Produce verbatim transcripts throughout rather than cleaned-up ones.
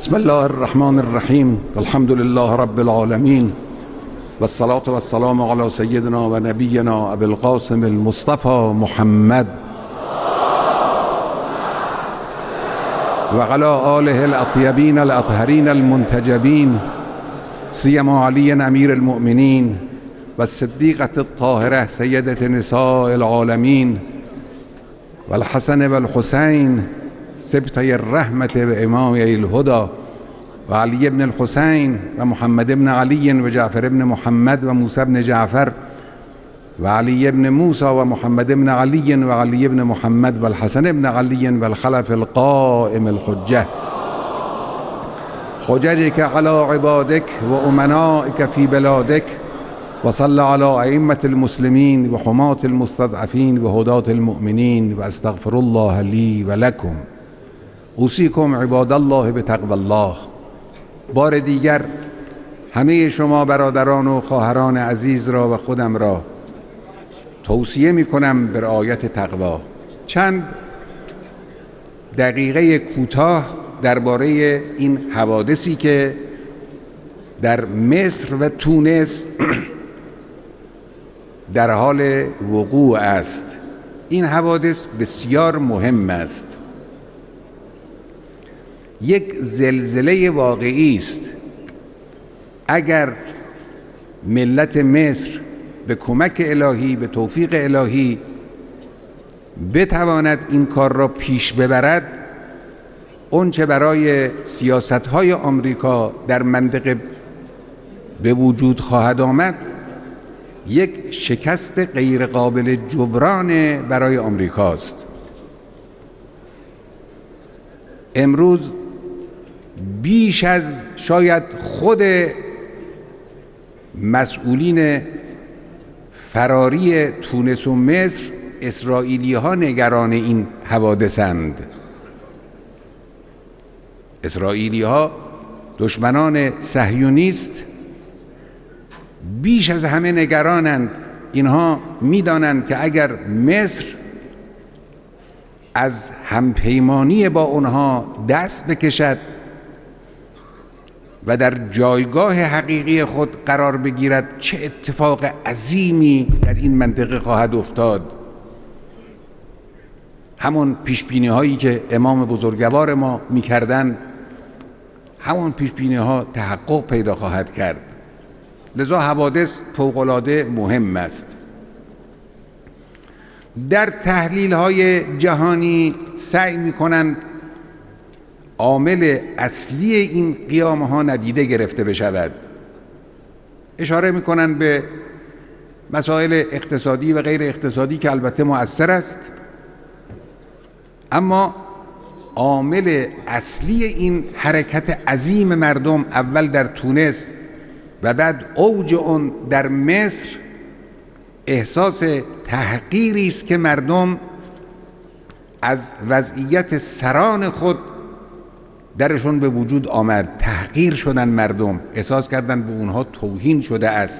بسم الله الرحمن الرحیم الحمد لله رب العالمین والصلاة والسلام علی سیدنا و نبینا ابی القاسم المصطفى محمد و علی آله الاطیبین الاطهرین المنتجبین سیما علی امیر المؤمنین و الصدیقة الطاهرة سیدة نساء العالمین و الحسن و الحسین سبطي الرحمة و امامی الهدى و علی بن الحسین و محمد بن علی و جعفر بن محمد و موسی بن جعفر و علی بن موسی و محمد بن علی و علی بن محمد و الحسن بن علی و الخلف القائم الحجة حججك على عبادك و امنائك في بلادك و صل على ائمة المسلمين و حماة المستضعفين و هداة المؤمنين و استغفر الله لي و لكم. اوصیکم عباد الله به تقوی الله. بار دیگر همه شما برادران و خواهران عزیز را و خودم را توصیه می کنم به رعایت تقوا. چند دقیقه کوتاه درباره این حوادثی که در مصر و تونس در حال وقوع است. این حوادث بسیار مهم است. یک زلزله واقعی است. اگر ملت مصر به کمک الهی، به توفیق الهی بتواند این کار را پیش ببرد، اون چه برای سیاست‌های آمریکا در منطقه به وجود خواهد آمد یک شکست غیر قابل جبران برای آمریکاست. امروز بیش از شاید خود مسئولین فراری تونس و مصر، اسرائیلی ها نگران این حوادثند. اسرائیلی ها دشمنان صهیونیست بیش از همه نگرانند. اینها میدانند که اگر مصر از همپیمانی با اونها دست بکشد و در جایگاه حقیقی خود قرار بگیرد، چه اتفاق عظیمی در این منطقه خواهد افتاد. همون پیشبینی هایی که امام بزرگوار ما میکردند، همون پیشبینی ها تحقق پیدا خواهد کرد. لذا حوادث فوق‌العاده مهم است. در تحلیل های جهانی سعی میکنند عامل اصلی این قیامه ها ندیده گرفته بشود. اشاره میکنند به مسائل اقتصادی و غیر اقتصادی که البته مؤثر است، اما عامل اصلی این حرکت عظیم مردم، اول در تونس و بعد اوج اون در مصر، احساس تحقیری است که مردم از وضعیت سران خود درشون به وجود آمد. تحقیر شدن، مردم احساس کردن به اونها توهین شده است.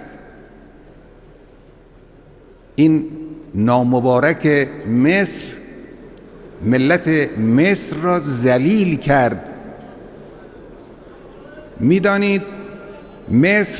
این نامبارک مصر ملت مصر را ذلیل کرد. میدانید مصر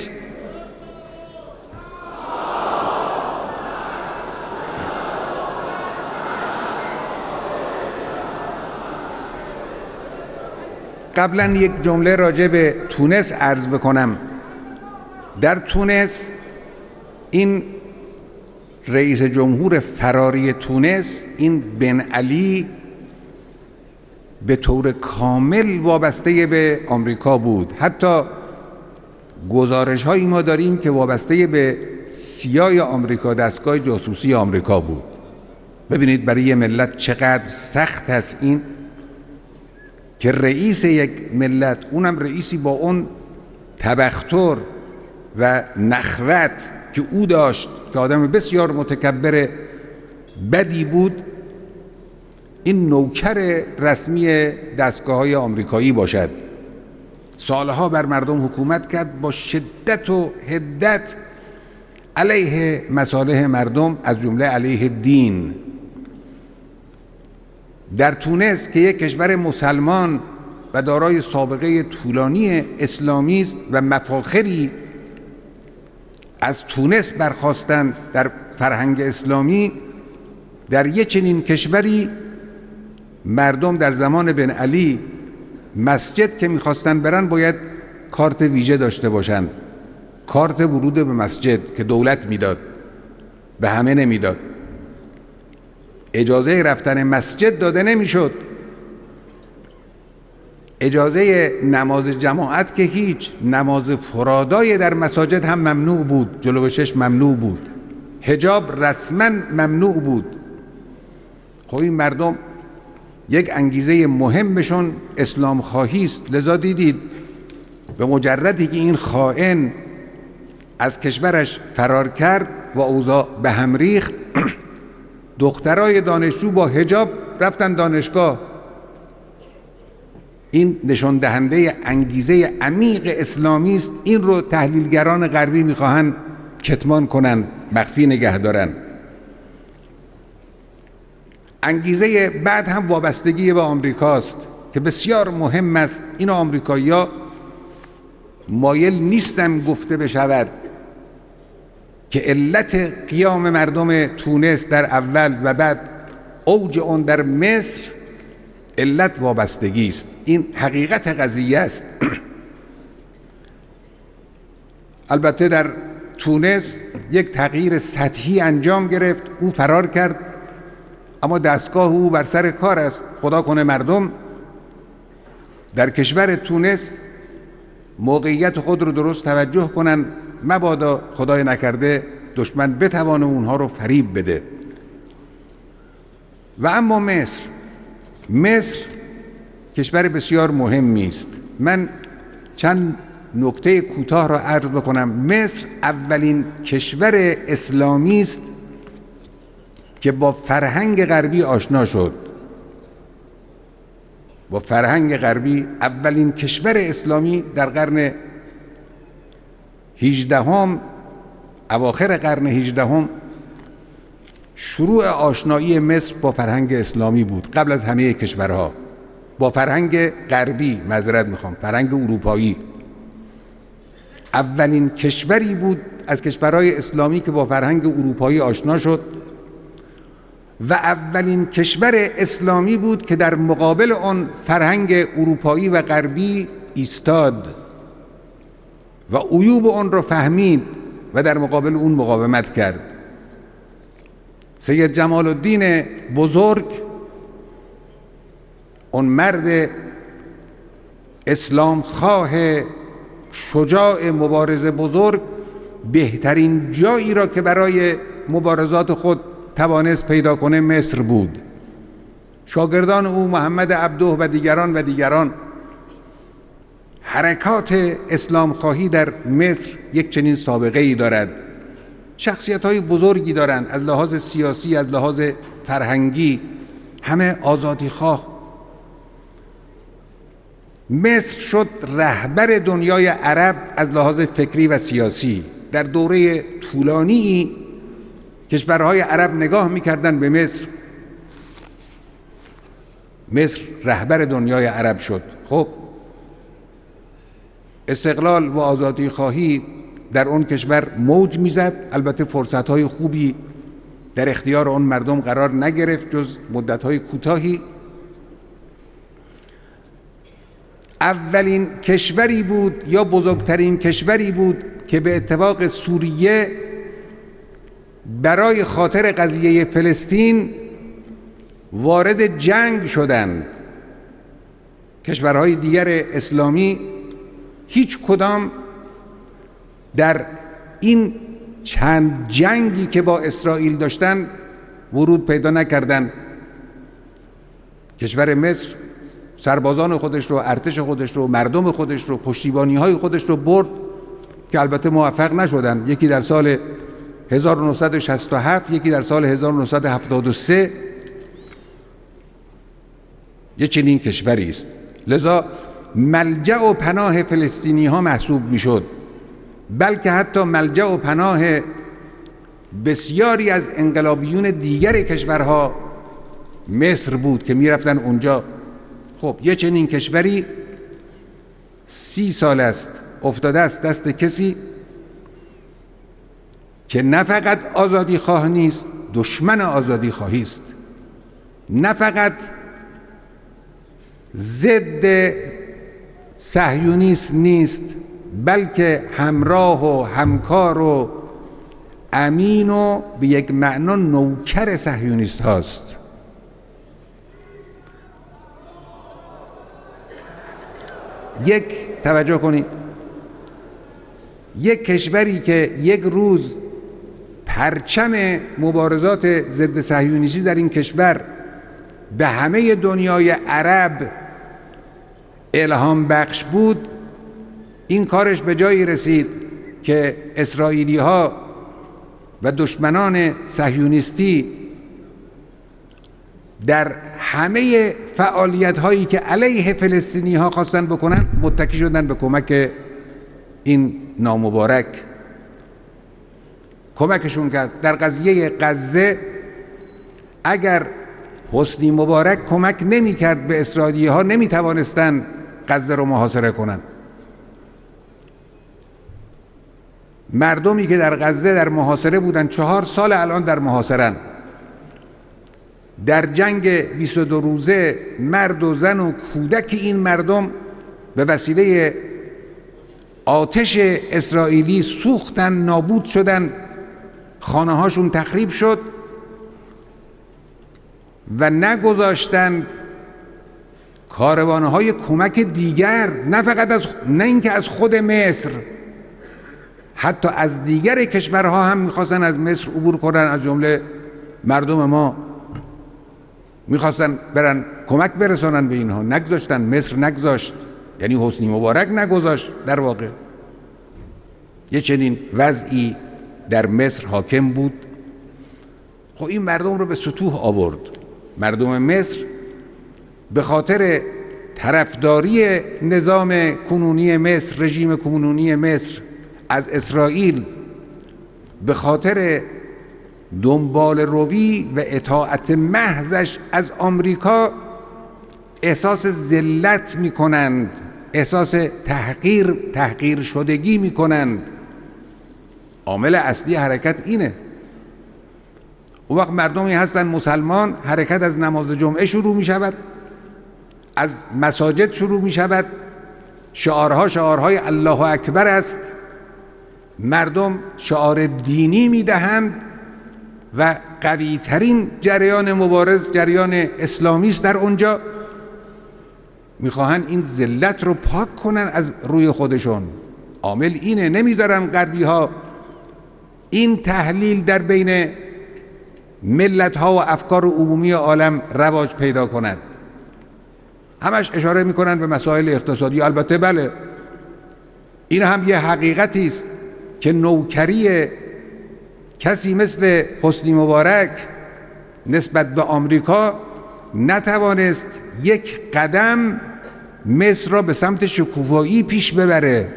قبلا یک جمله راجع به تونس عرض بکنم. در تونس این رئیس جمهور فراری تونس، این بن علی، به طور کامل وابسته به آمریکا بود. حتی گزارش هایی ما داریم که وابسته به سیای آمریکا، دستگاه جاسوسی آمریکا بود. ببینید برای ملت چقدر سخت است این که رئیس یک ملت، اونم رئیسی با اون تبختر و نخوت که او داشت، که آدم بسیار متکبر بدی بود، این نوکر رسمی دستگاه های آمریکایی باشد. سالها بر مردم حکومت کرد، با شدت و حدت علیه مصالح مردم، از جمله علیه دین. در تونس که یک کشور مسلمان و دارای سابقه طولانی اسلامی است و مفاخری از تونس برخاستند در فرهنگ اسلامی. در یک چنین کشوری مردم در زمان بن علی مسجد که میخواستن برن باید کارت ویژه داشته باشن، کارت ورود به مسجد که دولت میداد، به همه نمیداد. اجازه رفتن مسجد داده نمیشد. اجازه نماز جماعت که هیچ، نماز فرادای در مساجد هم ممنوع بود، جلو چشم ممنوع بود، حجاب رسما ممنوع بود. خب این مردم یک انگیزه مهمشون اسلام خواهی است، لذا دیدید به مجردی که این خائن از کشورش فرار کرد و اوضاع به هم ریخت، دخترای دانشجو با حجاب رفتن دانشگاه. این نشان دهنده انگیزه عمیق اسلامی است. این رو تحلیلگران غربی میخواهند کتمان کنند، مخفی نگه دارن. انگیزه بعد هم وابستگی به آمریکاست که بسیار مهم است. این آمریکایی‌ها مایل نیستن گفته بشود که علت قیام مردم تونس در اول و بعد اوج اون در مصر علت وابستگی است. این حقیقت قضیه است. البته در تونس یک تغییر سطحی انجام گرفت، او فرار کرد، اما دستگاه او بر سر کار است. خدا کنه مردم در کشور تونس موقعیت خود رو درست توجه کنن، مبادا خدای نکرده دشمن بتوانه اونها رو فریب بده. و اما مصر مصر کشور بسیار مهمی است. من چند نکته کوتاه را عرض بکنم. مصر اولین کشور اسلامی است که با فرهنگ غربی آشنا شد. با فرهنگ غربی اولین کشور اسلامی در قرن هجدهم، اواخر قرن هجدهم، شروع آشنایی مصر با فرهنگ اسلامی بود. قبل از همه کشورها با فرهنگ غربی، معذرت میخوام، فرهنگ اروپایی. اولین کشوری بود از کشورهای اسلامی که با فرهنگ اروپایی آشنا شد و اولین کشور اسلامی بود که در مقابل آن فرهنگ اروپایی و غربی ایستاد و عیوب آن را فهمید و در مقابل اون مقاومت کرد. سید جمال الدین بزرگ، اون مرد اسلام خواه شجاع مبارز بزرگ، بهترین جایی را که برای مبارزات خود توانست پیدا کنه مصر بود. شاگردان او محمد عبده و دیگران و دیگران حرکات اسلام خواهی در مصر یک چنین سابقه ای دارد. شخصیت های بزرگی دارند از لحاظ سیاسی، از لحاظ فرهنگی، همه آزادی خواه. مصر شد رهبر دنیای عرب از لحاظ فکری و سیاسی. در دوره طولانی کشورهای عرب نگاه میکردن به مصر. مصر رهبر دنیای عرب شد. خب استقلال و آزادی خواهی در اون کشور موج میزد. البته فرصتهای خوبی در اختیار اون مردم قرار نگرفت جز مدتهای کوتاهی. اولین کشوری بود یا بزرگترین کشوری بود که به اتفاق سوریه برای خاطر قضیه فلسطین وارد جنگ شدند. کشورهای دیگر اسلامی هیچ کدام در این چند جنگی که با اسرائیل داشتن ورود پیدا نکردند. کشور مصر سربازان خودش رو، ارتش خودش رو، مردم خودش رو، پشتیبانی های خودش رو برد که البته موفق نشدن. یکی در سال هزار و نهصد و شصت و هفت، یکی در سال هزار و نهصد و هفتاد و سه. یک چنین کشوری است. لذا ملجأ و پناه فلسطینی ها محسوب می شد، بلکه حتی ملجأ و پناه بسیاری از انقلابیون دیگر کشورها مصر بود که می رفتن اونجا. خب یه چنین کشوری سی سال است افتاده است دست کسی که نه فقط آزادی خواه نیست، دشمن آزادی خواهی است. نه فقط ضد صهیونیست نیست، بلکه همراه و همکار و امین و به یک معنا نوکر صهیونیست هاست. یک توجه کنید، یک کشوری که یک روز پرچم مبارزات ضد صهیونیستی در این کشور به همه دنیای عرب الهام بخش بود، این کارش به جایی رسید که اسرائیلی ها و دشمنان صهیونیستی در همه فعالیت هایی که علیه فلسطینی ها خواستن بکنن متکی شدن به کمک این نامبارک. کمکشون کرد. در قضیه غزه اگر حسنی مبارک کمک نمی کرد به اسرائیلی ها نمی توانستن غزه رو محاصره کنن. مردمی که در غزه در محاصره بودن چهار سال الان در محاصرن. در جنگ بیست و دو روزه مرد و زن و کودک این مردم به وسیله آتش اسرائیلی سوختن، نابود شدن، خانه هاشون تخریب شد و نگذاشتند کاروانه های کمک دیگر، نه فقط از نه اینکه از خود مصر، حتی از دیگر کشورها هم میخواستن از مصر عبور کنن. از جمله مردم ما میخواستن برن کمک برسانن به اینها، نگذاشتن. مصر نگذاشت، یعنی حسنی مبارک نگذاشت. در واقع یه چنین وضعی در مصر حاکم بود. خب این مردم رو به ستوه آورد. مردم مصر به خاطر طرفداری نظام کنونی مصر، رژیم کنونی مصر از اسرائیل، به خاطر دنبال روی و اطاعت محضش از آمریکا احساس ذلت میکنند، احساس تحقیر تحقیر شدگی میکنند. عامل اصلی حرکت اینه. اون وقت مردمی هستن مسلمان، حرکت از نماز جمعه شروع می شود، از مساجد شروع می شود، شعارها شعارهای الله اکبر است، مردم شعار دینی می دهند و قوی ترین جریان مبارز جریان اسلامی است در اونجا. میخواهن این ذلت رو پاک کنن از روی خودشون. عامل اینه. نمیذارن غربی ها این تحلیل در بین ملت ها و افکار عمومی عالم رواج پیدا کند. همش اشاره میکنن به مسائل اقتصادی. البته بله، این هم یه حقیقتی است که نوکری کسی مثل حسنی مبارک نسبت به آمریکا نتوانست یک قدم مصر را به سمت شکوفایی پیش ببره.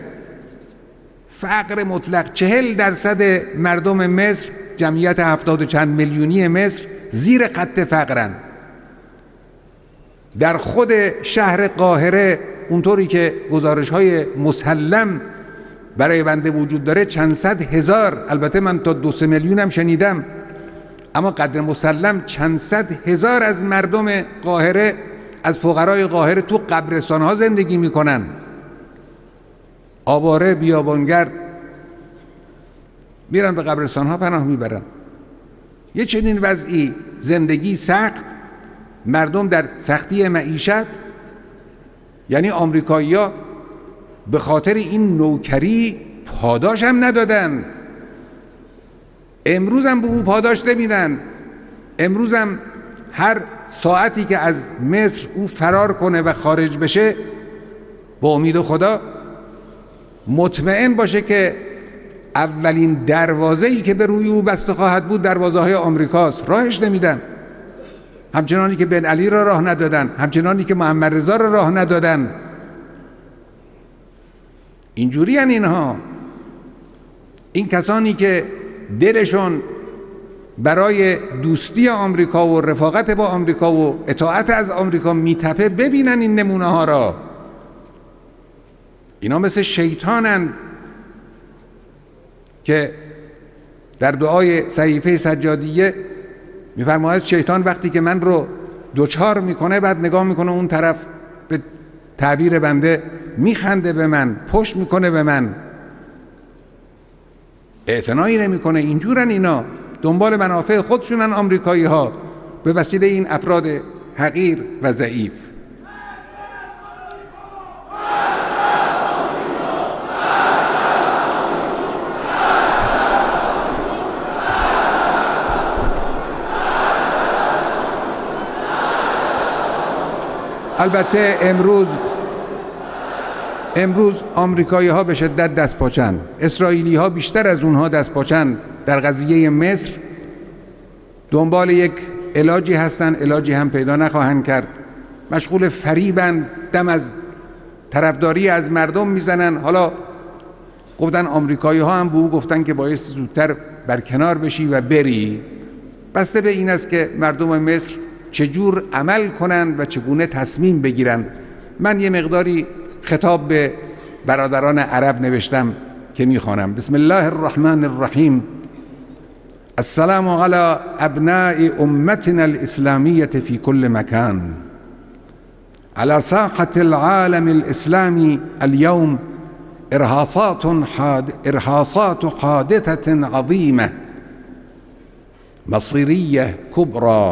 فقر مطلق، چهل درصد مردم مصر، جمعیت هفتاد و چند میلیونی مصر زیر خط فقرن. در خود شهر قاهره اونطوری که گزارش های مسلم برای بنده وجود داره چند صد هزار، البته من تا دو سه میلیونم شنیدم، اما قدر مسلم چند صد هزار از مردم قاهره، از فقرای قاهره تو قبرستان ها زندگی میکنن. آواره بیابانگرد میرن به قبرستان ها پناه میبرن. یه چنین وضعی، زندگی سخت، مردم در سختی معیشت. یعنی آمریکایی‌ها به خاطر این نوکری پاداش هم ندادن، امروز هم به او پاداش نمیدن. امروز هم هر ساعتی که از مصر او فرار کنه و خارج بشه، با امید خدا مطمئن باشه که اولین دروازه‌ای که به روی او بسته خواهد بود دروازه های آمریکاست. راهش نمیدن. همچنانی که بن علی را راه ندادن، همچنانی که محمد رضا را راه ندادن. اینجوری هن اینها. این کسانی که دلشون برای دوستی آمریکا و رفاقت با آمریکا و اطاعت از آمریکا میتپه، ببینن این نمونه ها را. اینا مثل شیطانند که در دعای صحیفه سجادیه میفرماید شیطان وقتی که من رو دوچار میکنه بعد نگاه میکنه اون طرف، به تعبیر بنده میخنده به من، پشت میکنه به من، اعتنایی نمیکنه. اینجورن اینا، دنبال منافع خودشونن آمریکایی ها به وسیله این افراد حقیر و ضعیف. البته امروز امروز آمریکایی ها به شدت دست پاچن، اسرائیلی ها بیشتر از اونها دست پاچن. در قضیه مصر دنبال یک علاجی هستن، علاجی هم پیدا نخواهند کرد، مشغول فریبن، دم از طرفداری از مردم میزنن. حالا گفتن آمریکایی ها هم به او گفتن که بایستی زودتر برکنار بشی و بری. بسته به این است که مردم مصر چجور عمل کنند و چگونه تصمیم بگیرند. من یه مقداری خطاب به برادران عرب نوشتم که میخوانم. بسم الله الرحمن الرحیم. السلام علی ابناء امتنا الاسلامیة فی کل مکان. على ساحة العالم الاسلامی اليوم ارهاصات حاد ارهاصات حادثة عظيمة مصيرية كبرى،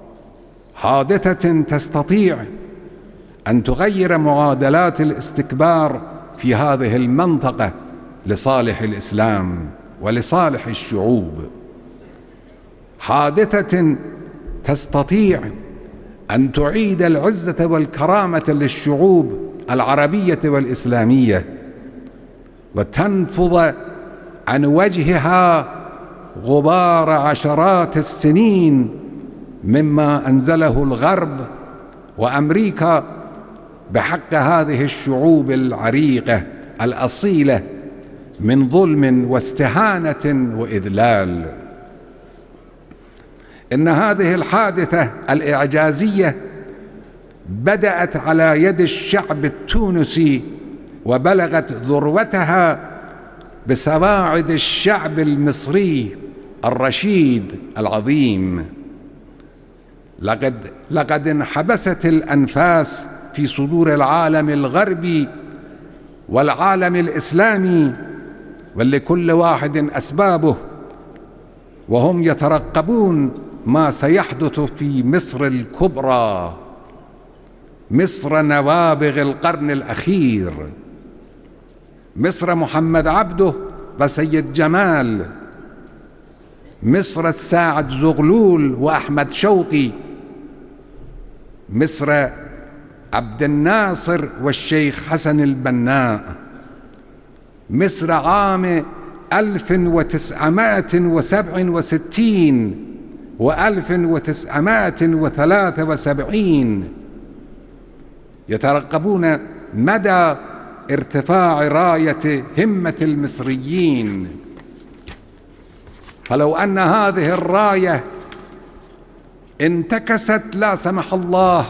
حادثة تستطيع أن تغير معادلات الاستكبار في هذه المنطقة لصالح الإسلام ولصالح الشعوب، حادثة تستطيع أن تعيد العزة والكرامة للشعوب العربية والإسلامية وتنفض عن وجهها غبار عشرات السنين مما أنزله الغرب وأمريكا بحق هذه الشعوب العريقة الأصيلة من ظلم واستهانة وإذلال. إن هذه الحادثة الإعجازية بدأت على يد الشعب التونسي وبلغت ذروتها بسواعد الشعب المصري الرشيد العظيم. لقد لقد انحبست الأنفاس في صدور العالم الغربي والعالم الإسلامي، ولكل واحد أسبابه، وهم يترقبون ما سيحدث في مصر الكبرى، مصر نوابغ القرن الأخير، مصر محمد عبده وسيد جمال، مصر الساعد زغلول وأحمد شوقي، مصر عبد الناصر والشيخ حسن البناء، مصر عام ألف وتسعمائة وسبع وستين وألف وتسعمائة وثلاثة وسبعين. يترقبون مدى ارتفاع راية همة المصريين، فلو أن هذه الراية انتكست لا سمح الله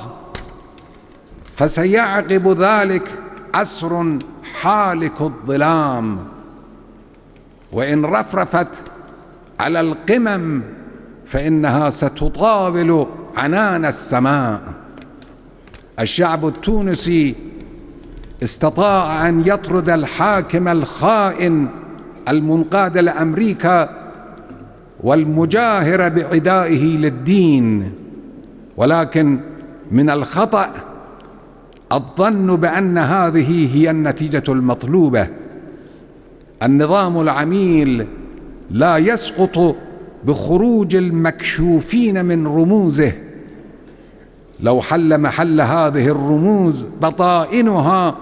فسيعقب ذلك عصر حالك الظلام، وإن رفرفت على القمم فإنها ستطاول عنان السماء. الشعب التونسي استطاع أن يطرد الحاكم الخائن المنقاد لأمريكا والمجاهر بعدائه للدين، ولكن من الخطأ الظن بأن هذه هي النتيجة المطلوبة. النظام العميل لا يسقط بخروج المكشوفين من رموزه، لو حل محل هذه الرموز بطائنها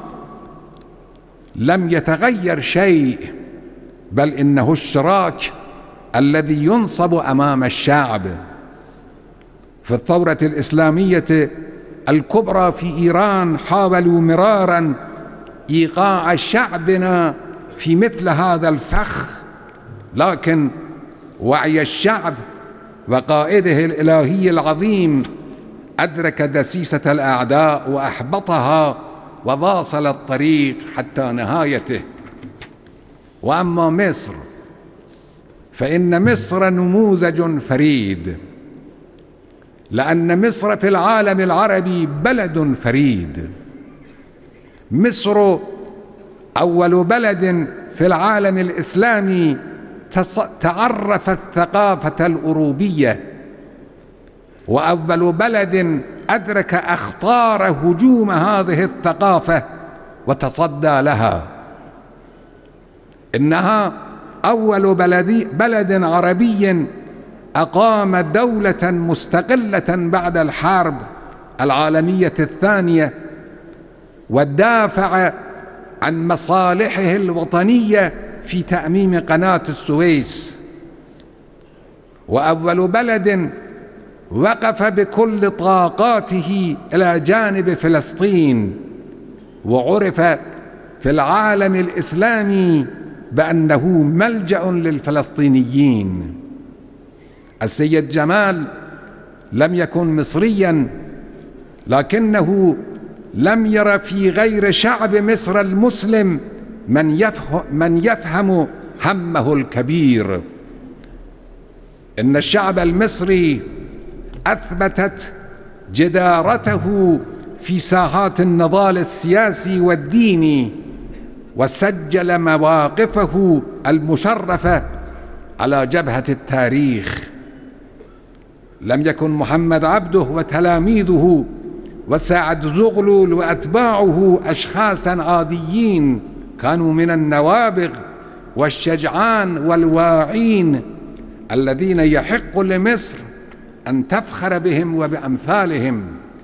لم يتغير شيء، بل إنه الشراك الذي ينصب أمام الشعب. في الثورة الإسلامية الكبرى في إيران حاولوا مرارا إيقاع شعبنا في مثل هذا الفخ، لكن وعي الشعب وقائده الإلهي العظيم أدرك دسيسة الأعداء وأحبطها وواصل الطريق حتى نهايته. وأما مصر فإن مصر نموذج فريد، لأن مصر في العالم العربي بلد فريد. مصر أول بلد في العالم الإسلامي تعرف الثقافة الأوروبية، وأول بلد أدرك أخطار هجوم هذه الثقافة وتصدى لها. إنها أول بلد, بلد عربي أقام دولة مستقلة بعد الحرب العالمية الثانية، ودافع عن مصالحه الوطنية في تأميم قناة السويس، وأول بلد وقف بكل طاقاته إلى جانب فلسطين، وعرف في العالم الإسلامي بأنه ملجأ للفلسطينيين. السيد جمال لم يكن مصريا، لكنه لم ير في غير شعب مصر المسلم من يفهم, من يفهم همه الكبير. إن الشعب المصري أثبتت جدارته في ساحات النضال السياسي والديني، وسجل مواقفه المشرفة على جبهة التاريخ. لم يكن محمد عبده وتلاميذه وسعد زغلول وأتباعه أشخاصا عاديين، كانوا من النوابغ والشجعان والواعين الذين يحق لمصر أن تفخر بهم وبأمثالهم.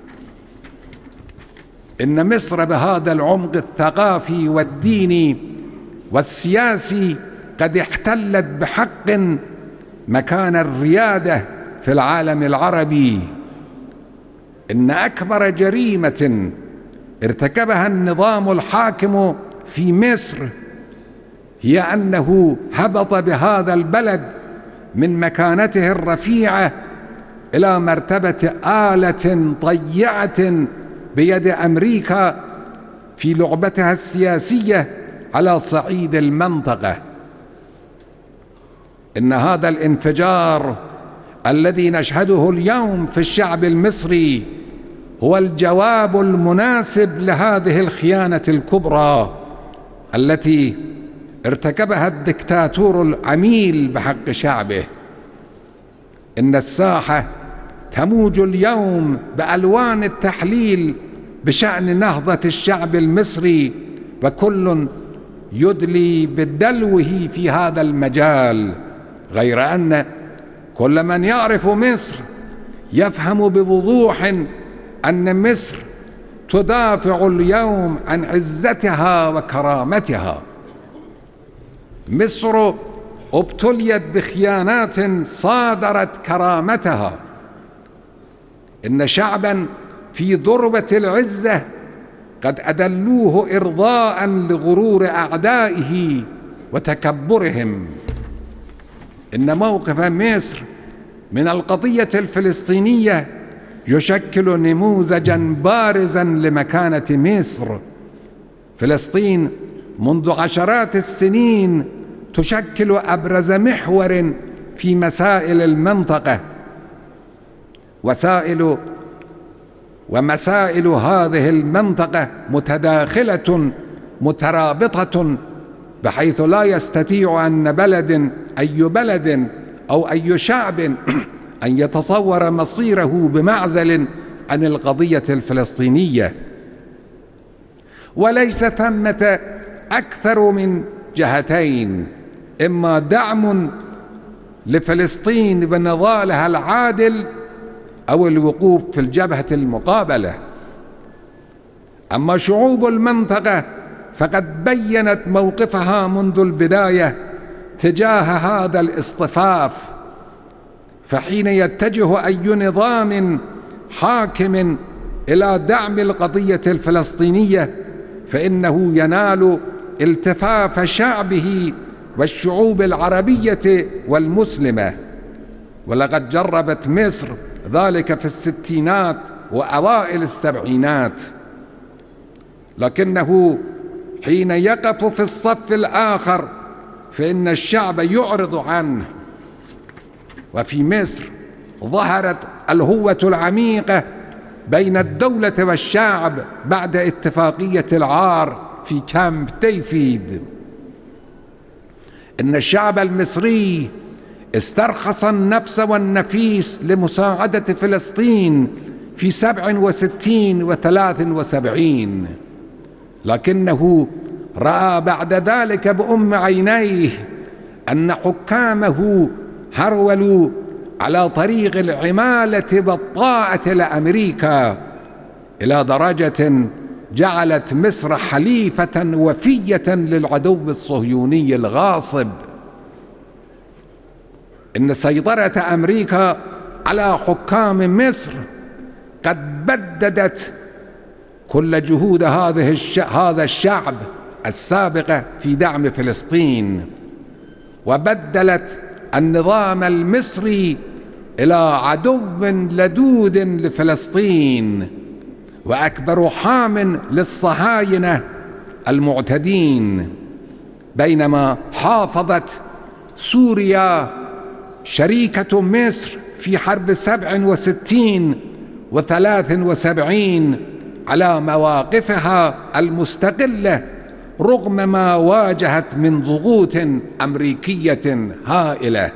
إن مصر بهذا العمق الثقافي والديني والسياسي قد احتلت بحق مكان الريادة في العالم العربي. إن أكبر جريمة ارتكبها النظام الحاكم في مصر هي أنه هبط بهذا البلد من مكانته الرفيعة إلى مرتبة آلة طيعة بيد أمريكا في لعبتها السياسية على صعيد المنطقة. إن هذا الانفجار الذي نشهده اليوم في الشعب المصري هو الجواب المناسب لهذه الخيانة الكبرى التي ارتكبها الدكتاتور العميل بحق شعبه. إن الساحة تموج اليوم بألوان التحليل بشأن نهضة الشعب المصري، وكل يدلي بدلوه في هذا المجال، غير أن كل من يعرف مصر يفهم بوضوح أن مصر تدافع اليوم عن عزتها وكرامتها. مصر ابتليت بخيانات صادرت كرامتها. إن شعبا في ضربة العزة قد أدلوه إرضاء لغرور أعدائه وتكبرهم. إن موقف مصر من القضية الفلسطينية يشكل نموذجا بارزا لمكانة مصر. فلسطين منذ عشرات السنين تشكل أبرز محور في مسائل المنطقة، وسائل ومسائل هذه المنطقة متداخلة مترابطة، بحيث لا يستطيع أن بلد أي بلد أو أي شعب أن يتصور مصيره بمعزل عن القضية الفلسطينية. وليس ثمة أكثر من جهتين: إما دعم لفلسطين بنضالها العادل، أو الوقوف في الجبهة المقابلة. أما شعوب المنطقة فقد بيّنت موقفها منذ البداية تجاه هذا الاصطفاف، فحين يتجه أي نظام حاكم إلى دعم القضية الفلسطينية فإنه ينال التفاف شعبه والشعوب العربية والمسلمة. ولقد جربت مصر ذلك في الستينات وأوائل السبعينات. لكنه حين يقف في الصف الآخر فإن الشعب يعرض عنه. وفي مصر ظهرت الهوة العميقة بين الدولة والشعب بعد اتفاقية العار في كامب ديفيد. إن الشعب المصري استرخص النفس والنفيس لمساعدة فلسطين في سبع وستين وثلاث وسبعين، لكنه رأى بعد ذلك بأم عينيه أن حكامه هرولوا على طريق العمالة والطاعة لأمريكا إلى درجة جعلت مصر حليفة وفية للعدو الصهيوني الغاصب. إن سيطرة أمريكا على حكام مصر قد بددت كل جهود هذه الش... هذا الشعب السابقة في دعم فلسطين، وبدلت النظام المصري إلى عدو لدود لفلسطين وأكبر حام للصهاينة المعتدين، بينما حافظت سوريا شريكة مصر في حرب سبع وستين وثلاث وسبعين على مواقفها المستقلة رغم ما واجهت من ضغوط أمريكية هائلة.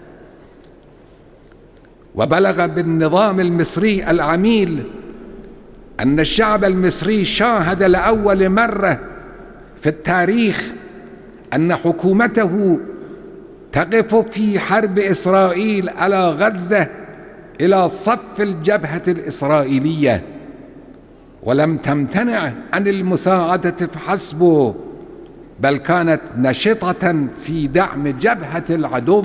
وبلغ بالنظام المصري العميل أن الشعب المصري شاهد لأول مرة في التاريخ أن حكومته تقف في حرب إسرائيل على غزة إلى صف الجبهة الإسرائيلية، ولم تمتنع عن المساعدة فحسب، بل كانت نشطة في دعم جبهة العدو.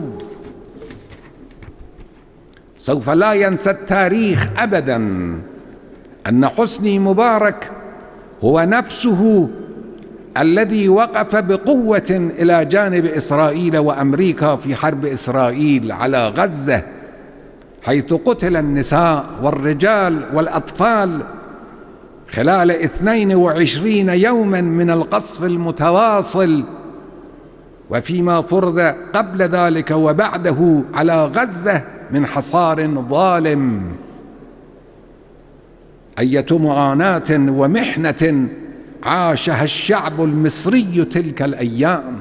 سوف لا ينسى التاريخ أبدا أن حسني مبارك هو نفسه الذي وقف بقوة إلى جانب إسرائيل وأمريكا في حرب إسرائيل على غزة، حيث قتل النساء والرجال والأطفال خلال اثنين وعشرين يوما من القصف المتواصل، وفيما فرض قبل ذلك وبعده على غزة من حصار ظالم. أية معاناة ومحنة عاشها الشعب المصري تلك الأيام.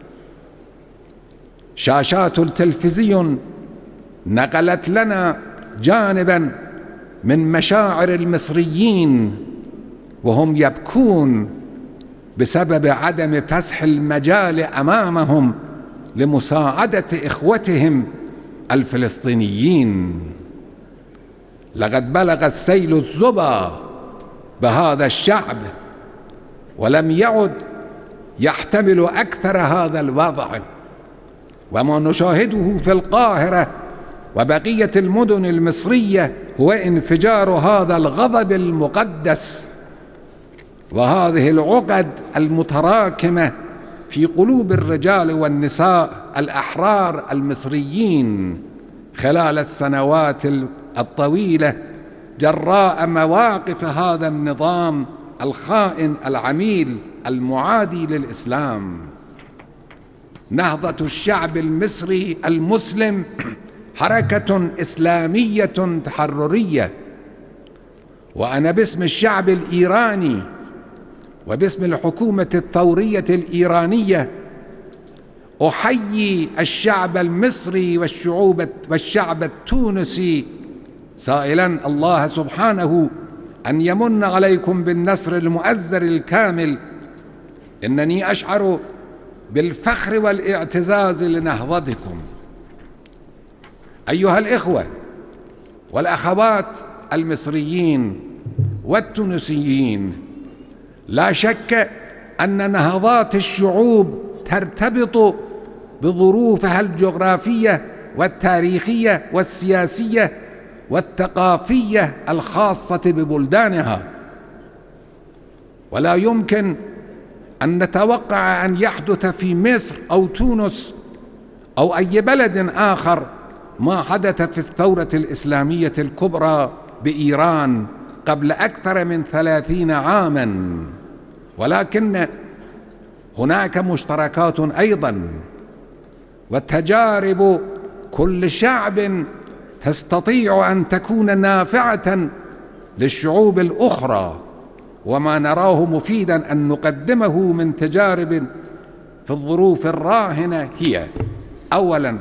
شاشات التلفزيون نقلت لنا جانبا من مشاعر المصريين وهم يبكون بسبب عدم فسح المجال أمامهم لمساعدة إخوتهم الفلسطينيين. لقد بلغ السيل الزبا بهذا الشعب ولم يعد يحتمل أكثر هذا الوضع، وما نشاهده في القاهرة وبقية المدن المصرية هو انفجار هذا الغضب المقدس وهذه العقد المتراكمة في قلوب الرجال والنساء الأحرار المصريين خلال السنوات الطويلة جراء مواقف هذا النظام الخائن العميل المعادي للإسلام. نهضة الشعب المصري المسلم حركة إسلامية تحررية، وأنا باسم الشعب الإيراني وباسم الحكومة الثورية الإيرانية أحيي الشعب المصري والشعوب والشعب التونسي سائلا الله سبحانه أن يمن عليكم بالنصر المؤزر الكامل. إنني أشعر بالفخر والاعتزاز لنهضتكم أيها الإخوة والأخوات المصريين والتونسيين. لا شك أن نهضات الشعوب ترتبط بظروفها الجغرافية والتاريخية والسياسية والثقافية الخاصة ببلدانها، ولا يمكن أن نتوقع أن يحدث في مصر أو تونس أو أي بلد آخر ما حدث في الثورة الإسلامية الكبرى بإيران قبل أكثر من ثلاثين عاما. ولكن هناك مشتركات أيضا، وتجارب كل شعب تستطيع أن تكون نافعة للشعوب الأخرى، وما نراه مفيدا أن نقدمه من تجارب في الظروف الراهنة هي: أولا،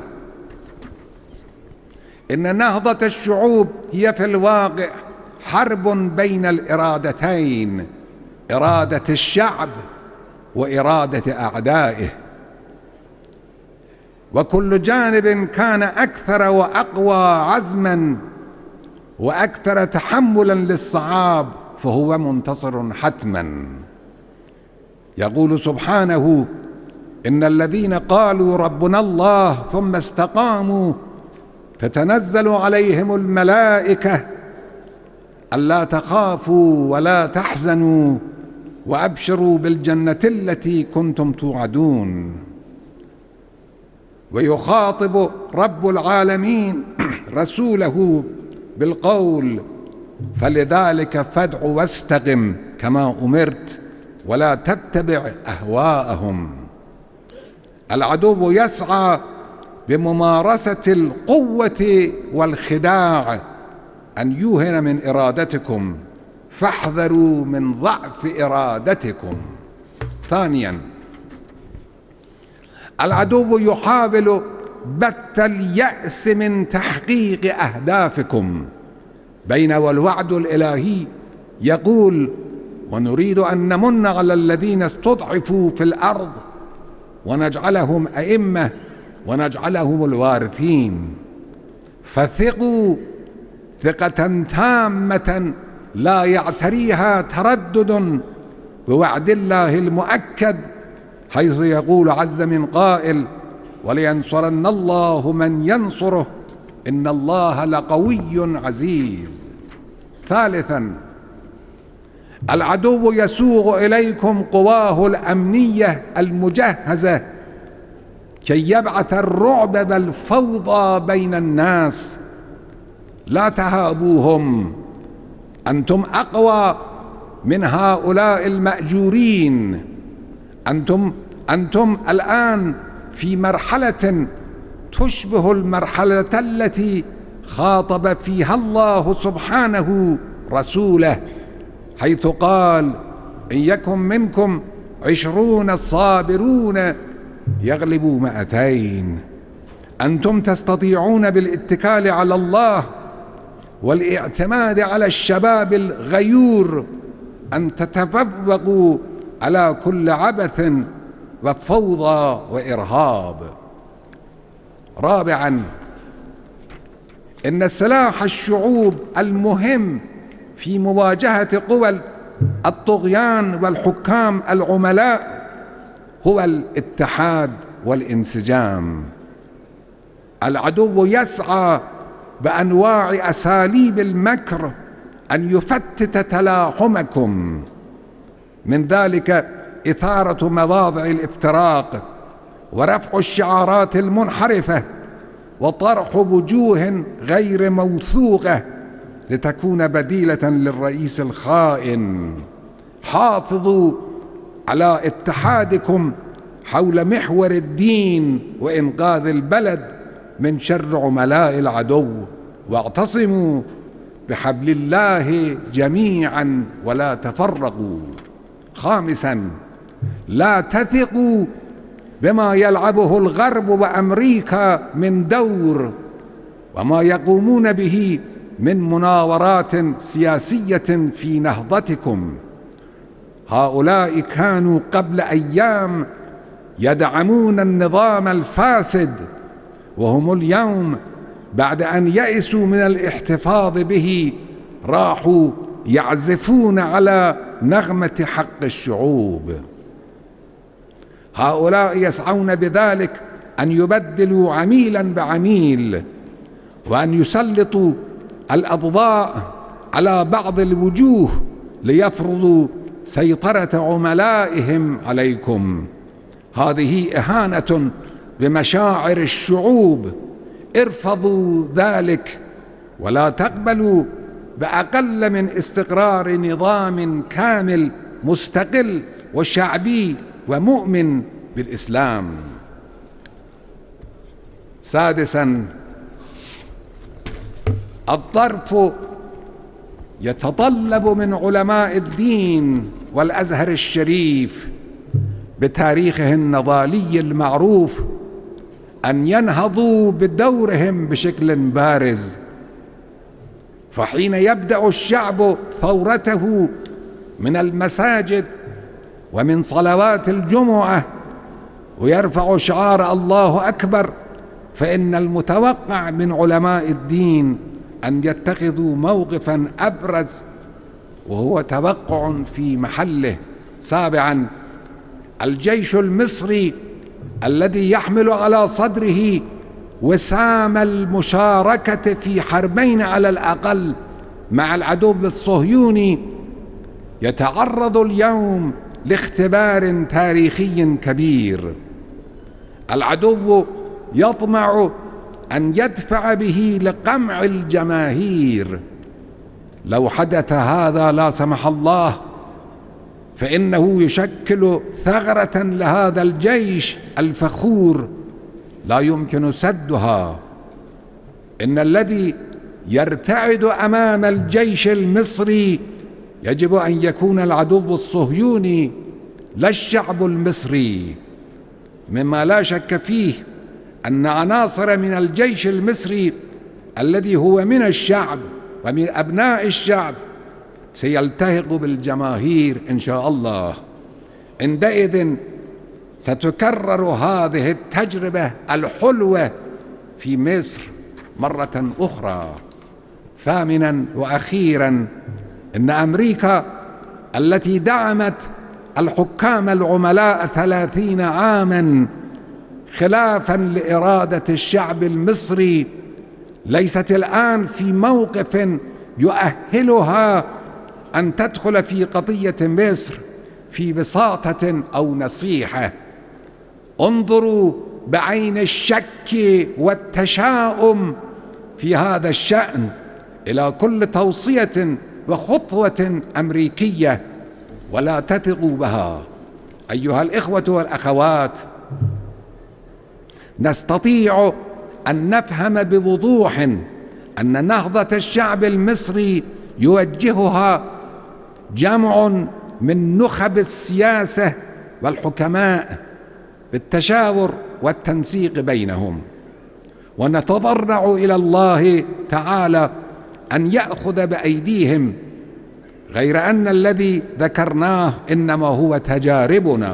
إن نهضة الشعوب هي في الواقع حرب بين الإرادتين، إرادة الشعب وإرادة أعدائه، وكل جانب كان أكثر وأقوى عزما وأكثر تحملا للصعاب فهو منتصر حتما. يقول سبحانه: إن الذين قالوا ربنا الله ثم استقاموا تتنزل عليهم الملائكة ألا تخافوا ولا تحزنوا وأبشروا بالجنة التي كنتم توعدون. ويخاطب رب العالمين رسوله بالقول: فلذلك فادع واستقم كما أمرت ولا تتبع أهواءهم. العدو يسعى بممارسة القوة والخداع أن يوهن من إرادتكم، فاحذروا من ضعف إرادتكم. ثانيا، العدو يحاول بث اليأس من تحقيق أهدافكم، بين والوعد الإلهي يقول: ونريد أن نمن على الذين استضعفوا في الأرض ونجعلهم أئمة ونجعلهم الوارثين. فثقوا ثقة تامة لا يعتريها تردد بوعد الله المؤكد، حيث يقول عز من قائل: ولينصرن الله من ينصره إن الله لقوي عزيز. ثالثا، العدو يسوغ إليكم قواه الأمنية المجهزة كي يبعث الرعب والفوضى بين الناس. لا تهابوهم، أنتم أقوى من هؤلاء المأجورين. أنتم أنتم الآن في مرحلة تشبه المرحلة التي خاطب فيها الله سبحانه رسوله، حيث قال: إن يكن منكم عشرون صابرون يغلبوا مئتين. أنتم تستطيعون بالاتكال على الله والاعتماد على الشباب الغيور أن تتفوقوا على كل عبث وفوضى وإرهاب. رابعا، إن سلاح الشعوب المهم في مواجهة قوى الطغيان والحكام العملاء هو الاتحاد والانسجام. العدو يسعى بأنواع أساليب المكر أن يفتت تلاحمكم، من ذلك إثارة مواضع الافتراق ورفع الشعارات المنحرفة وطرح وجوه غير موثوقة لتكون بديلة للرئيس الخائن. حافظوا على اتحادكم حول محور الدين وإنقاذ البلد من شر عملاء العدو، واعتصموا بحبل الله جميعا ولا تفرقوا. خامسا، لا تثقوا بما يلعبه الغرب وأمريكا من دور وما يقومون به من مناورات سياسية في نهضتكم. هؤلاء كانوا قبل أيام يدعمون النظام الفاسد، وهم اليوم بعد أن يئسوا من الاحتفاظ به راحوا يعزفون على نغمة حق الشعوب. هؤلاء يسعون بذلك أن يبدلوا عميلا بعميل، وأن يسلطوا الأضواء على بعض الوجوه ليفرضوا سيطرة عملائهم عليكم. هذه إهانة بمشاعر الشعوب، ارفضوا ذلك ولا تقبلوا بأقل من استقرار نظام كامل مستقل وشعبي ومؤمن بالإسلام. سادسا، الظرف يتطلب من علماء الدين والأزهر الشريف بتاريخه النضالي المعروف أن ينهضوا بدورهم بشكل بارز. فحين يبدأ الشعب ثورته من المساجد ومن صلوات الجمعة ويرفع شعار الله أكبر، فإن المتوقع من علماء الدين أن يتخذوا موقفا أبرز، وهو توقع في محله. سابعا، الجيش المصري الذي يحمل على صدره وسام المشاركة في حربين على الأقل مع العدو الصهيوني يتعرض اليوم لاختبار تاريخي كبير. العدو يطمع أن يدفع به لقمع الجماهير. لو حدث هذا لا سمح الله فإنه يشكل ثغرة لهذا الجيش الفخور لا يمكن سدها. إن الذي يرتعد أمام الجيش المصري يجب أن يكون العدو الصهيوني لا الشعب المصري، مما لا شك فيه أن عناصر من الجيش المصري الذي هو من الشعب ومن أبناء الشعب سيلتحق بالجماهير إن شاء الله. عندئذ ستكرر هذه التجربة الحلوة في مصر مرة أخرى. ثامنا وأخيرا، إن أمريكا التي دعمت الحكام العملاء ثلاثين عاما خلافا لإرادة الشعب المصري ليست الآن في موقف يؤهلها أن تدخل في قضية مصر في بساطة أو نصيحة. انظروا بعين الشك والتشاؤم في هذا الشأن إلى كل توصية وخطوة أمريكية ولا تثقوا بها. أيها الإخوة والأخوات، نستطيع أن نفهم بوضوح أن نهضة الشعب المصري يوجهها جمع من نخب السياسة والحكماء بالتشاور والتنسيق بينهم، ونتضرع إلى الله تعالى أن يأخذ بأيديهم، غير أن الذي ذكرناه إنما هو تجاربنا.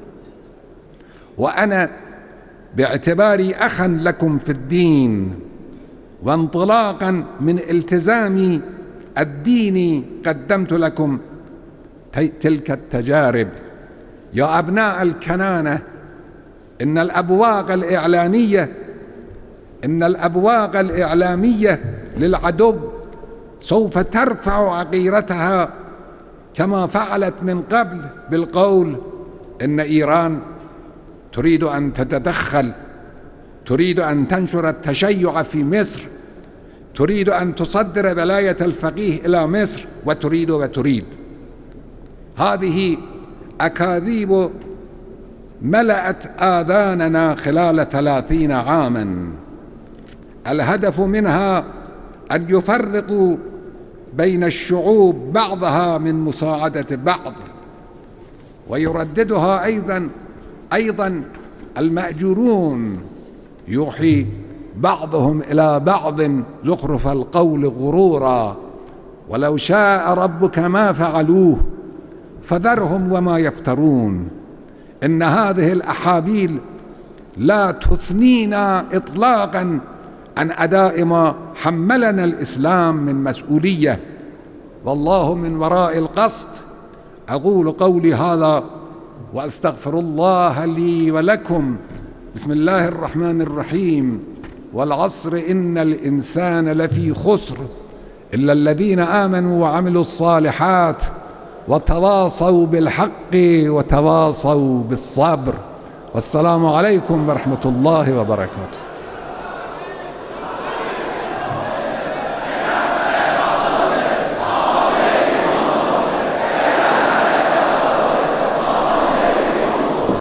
وأنا باعتباري أخا لكم في الدين وانطلاقا من التزامي الديني قدمت لكم تلك التجارب. يا أبناء الكنانة، إن الأبواق الإعلانية إن الأبواق الإعلامية للعدو سوف ترفع عقيرتها كما فعلت من قبل بالقول إن إيران تريد أن تتدخل، تريد أن تنشر التشيع في مصر، تريد أن تصدر ولاية الفقيه إلى مصر، وتريد وتريد. هذه أكاذيب ملأت آذاننا خلال ثلاثين عاما، الهدف منها أن يفرقوا بين الشعوب بعضها من مساعدة بعض، ويرددها أيضا أيضا المأجورون، يوحي بعضهم إلى بعض زخرف القول غرورا، ولو شاء ربك ما فعلوه فذرهم وما يفترون. إن هذه الأحابيل لا تثنينا إطلاقا عن أداء ما حملنا الإسلام من مسؤولية، والله من وراء القصد. أقول قولي هذا وأستغفر الله لي ولكم. بسم الله الرحمن الرحيم. والعصر إن الإنسان لفي خسر إلا الذين آمنوا وعملوا الصالحات وتواصوا بالحق وتواصوا بالصبر. والسلام عليكم ورحمة الله وبركاته.